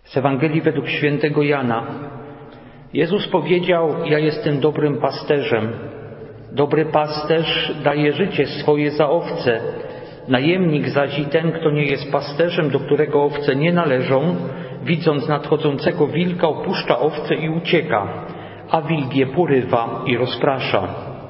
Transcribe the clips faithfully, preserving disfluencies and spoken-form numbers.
Z Ewangelii według świętego Jana. Jezus powiedział: ja jestem dobrym pasterzem. Dobry pasterz daje życie swoje za owce. Najemnik zaś i ten, kto nie jest pasterzem, do którego owce nie należą, widząc nadchodzącego wilka, opuszcza owce i ucieka, a wilk je porywa i rozprasza.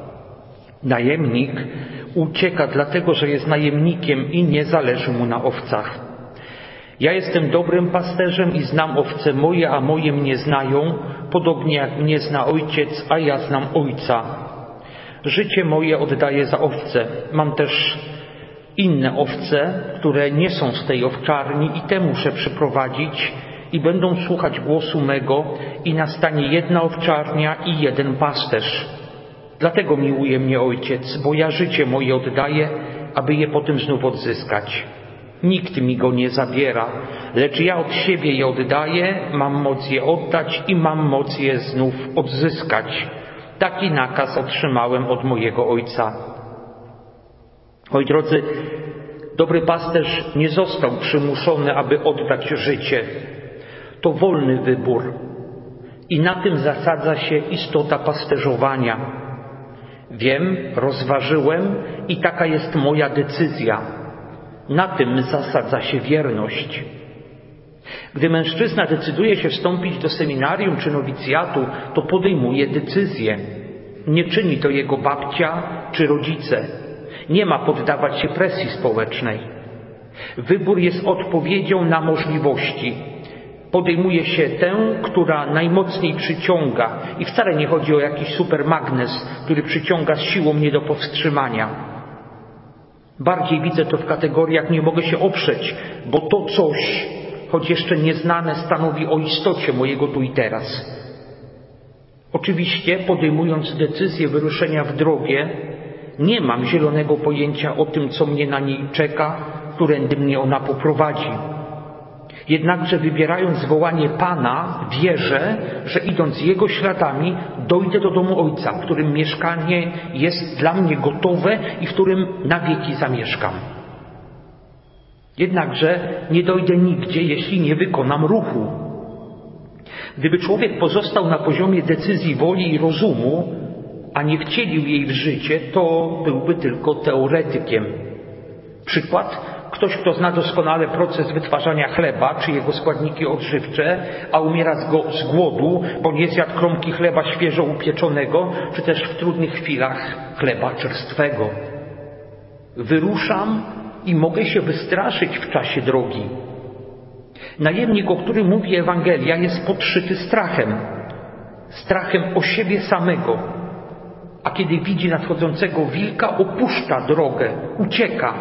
Najemnik ucieka dlatego, że jest najemnikiem i nie zależy mu na owcach. Ja jestem dobrym pasterzem i znam owce moje, a moje mnie znają, podobnie jak mnie zna Ojciec, a ja znam Ojca. Życie moje oddaję za owce. Mam też inne owce, które nie są z tej owczarni, i te muszę przyprowadzić i będą słuchać głosu mego, i nastanie jedna owczarnia i jeden pasterz. Dlatego miłuje mnie Ojciec, bo ja życie moje oddaję, aby je potem znów odzyskać. Nikt mi go nie zabiera, lecz ja od siebie je oddaję, mam moc je oddać i mam moc je znów odzyskać. Taki nakaz otrzymałem od mojego Ojca. Oj drodzy, dobry pasterz nie został przymuszony, aby oddać życie. To wolny wybór i na tym zasadza się istota pasterzowania. Wiem, rozważyłem i taka jest moja decyzja. Na tym zasadza się wierność. Gdy mężczyzna decyduje się wstąpić do seminarium czy nowicjatu, to podejmuje decyzję. Nie czyni to jego babcia czy rodzice. Nie ma poddawać się presji społecznej. Wybór jest odpowiedzią na możliwości. Podejmuje się tę, która najmocniej przyciąga, i wcale nie chodzi o jakiś supermagnes, który przyciąga z siłą nie do powstrzymania. Bardziej widzę to w kategoriach nie mogę się oprzeć, bo to coś, choć jeszcze nieznane, stanowi o istocie mojego tu i teraz. Oczywiście, podejmując decyzję wyruszenia w drogę, nie mam zielonego pojęcia o tym, co mnie na niej czeka, którędy mnie ona poprowadzi. Jednakże wybierając wołanie Pana, wierzę, że idąc Jego śladami, dojdę do domu Ojca, w którym mieszkanie jest dla mnie gotowe i w którym na wieki zamieszkam. Jednakże nie dojdę nigdzie, jeśli nie wykonam ruchu. Gdyby człowiek pozostał na poziomie decyzji woli i rozumu, a nie wcielił jej w życie, to byłby tylko teoretykiem. Przykład: ktoś, kto zna doskonale proces wytwarzania chleba, czy jego składniki odżywcze, a umiera z, go, z głodu, bo nie zjadł kromki chleba świeżo upieczonego, czy też w trudnych chwilach chleba czerstwego. Wyruszam i mogę się wystraszyć w czasie drogi. Najemnik, o którym mówi Ewangelia, jest podszyty strachem. Strachem o siebie samego. A kiedy widzi nadchodzącego wilka, opuszcza drogę, ucieka.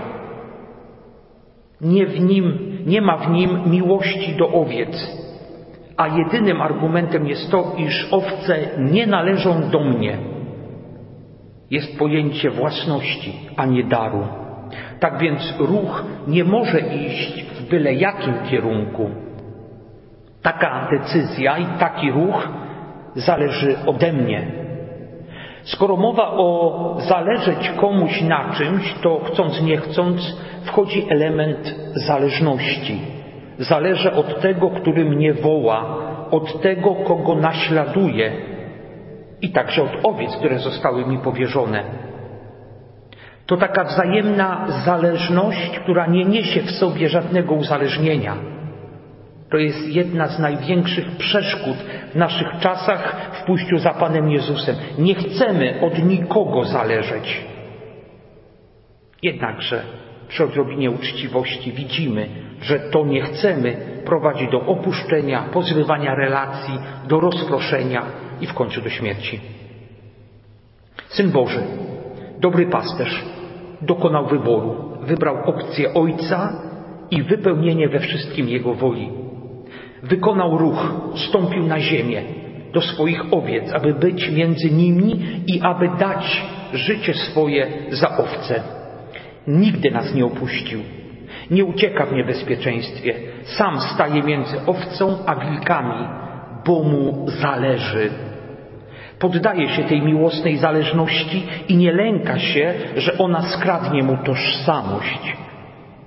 Nie w nim, nie ma w nim miłości do owiec, a jedynym argumentem jest to, iż owce nie należą do mnie. Jest pojęcie własności, a nie daru. Tak więc ruch nie może iść w byle jakim kierunku. Taka decyzja i taki ruch zależy ode mnie. Skoro mowa o zależeć komuś na czymś, to chcąc nie chcąc wchodzi element zależności. Zależę od tego, który mnie woła, od tego, kogo naśladuję, i także od owiec, które zostały mi powierzone. To taka wzajemna zależność, która nie niesie w sobie żadnego uzależnienia. To jest jedna z największych przeszkód w naszych czasach w pójściu za Panem Jezusem. Nie chcemy od nikogo zależeć. Jednakże przy odrobinie uczciwości widzimy, że to nie chcemy prowadzi do opuszczenia, pozrywania relacji, do rozproszenia i w końcu do śmierci. Syn Boży, dobry pasterz, dokonał wyboru. Wybrał opcję Ojca i wypełnienie we wszystkim Jego woli. Wykonał ruch, stąpił na ziemię do swoich owiec, aby być między nimi i aby dać życie swoje za owce. Nigdy nas nie opuścił. Nie ucieka w niebezpieczeństwie. Sam staje między owcą a wilkami, bo mu zależy. Poddaje się tej miłosnej zależności i nie lęka się, że ona skradnie mu tożsamość.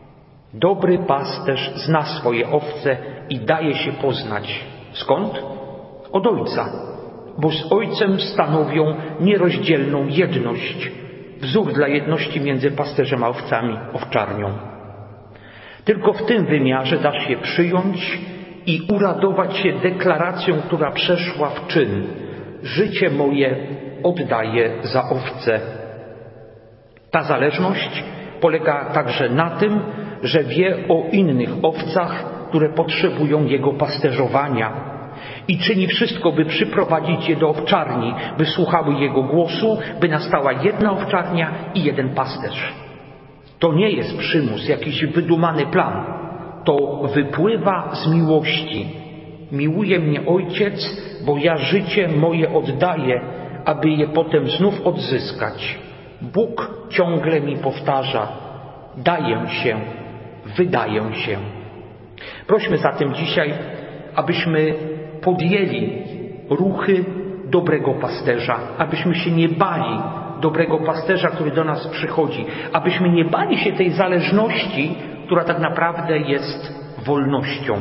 Dobry pasterz zna swoje owce i daje się poznać. Skąd? Od Ojca, bo z Ojcem stanowią nierozdzielną jedność. Wzór dla jedności między pasterzem a owcami, owczarnią. Tylko w tym wymiarze da się przyjąć i uradować się deklaracją, która przeszła w czyn. Życie moje oddaję za owce. Ta zależność polega także na tym, że wie o innych owcach, które potrzebują jego pasterzowania i czyni wszystko, by przyprowadzić je do owczarni, by słuchały jego głosu, by nastała jedna owczarnia i jeden pasterz. To nie jest przymus, jakiś wydumany plan. To wypływa z miłości. Miłuje mnie Ojciec, bo ja życie moje oddaję, aby je potem znów odzyskać. Bóg ciągle mi powtarza: daję się, wydaję się. Prośmy zatem dzisiaj, abyśmy podjęli ruchy dobrego pasterza, abyśmy się nie bali dobrego pasterza, który do nas przychodzi, abyśmy nie bali się tej zależności, która tak naprawdę jest wolnością.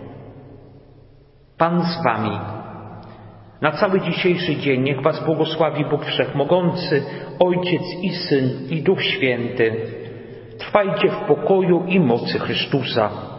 Pan z wami. Na cały dzisiejszy dzień niech was błogosławi Bóg Wszechmogący, Ojciec i Syn i Duch Święty. Trwajcie w pokoju i mocy Chrystusa.